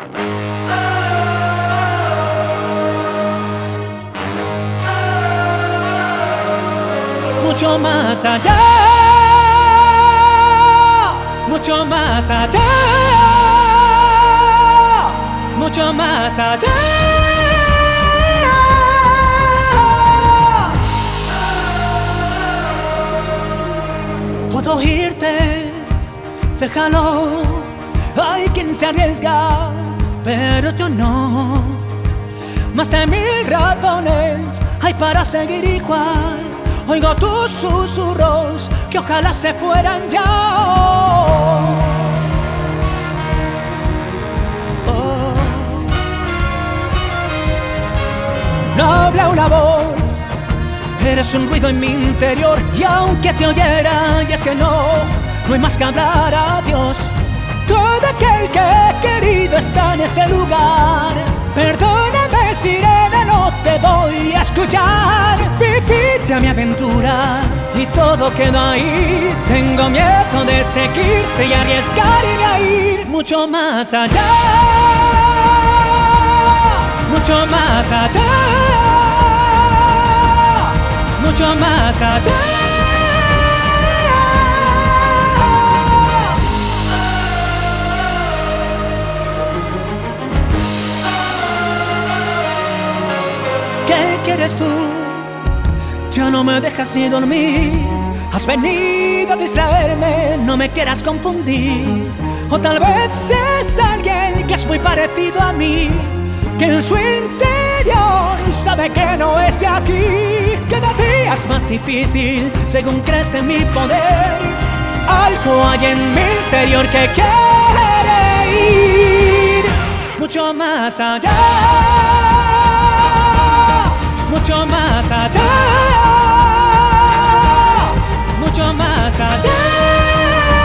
Mucho más allá, mucho más allá, mucho más allá. Puedo irte, déjalo. Hay quien se arriesga, pero yo no. Más de 1000 razones hay para seguir igual. Oigo tus susurros que ojalá se fueran ya. Oh. No habla una voz, eres un ruido en mi interior. Y aunque te oyera, y es que no hay más que hablar. Adiós. Todo aquel que he querido está en este lugar. Perdóname, sirena, no te voy a escuchar. Viví ya mi aventura y todo quedó ahí. Tengo miedo de seguirte y arriesgarme a ir mucho más allá, mucho más allá, mucho más allá. ¿Qué quieres tú? Ya no me dejas ni dormir. Has venido a distraerme, no me quieras confundir. O tal vez es alguien que es muy parecido a mí, que en su interior sabe que no es de aquí. Cada día es más difícil según crece mi poder. Algo hay en mi interior que quiere ir mucho más allá, mucho más allá, mucho más allá.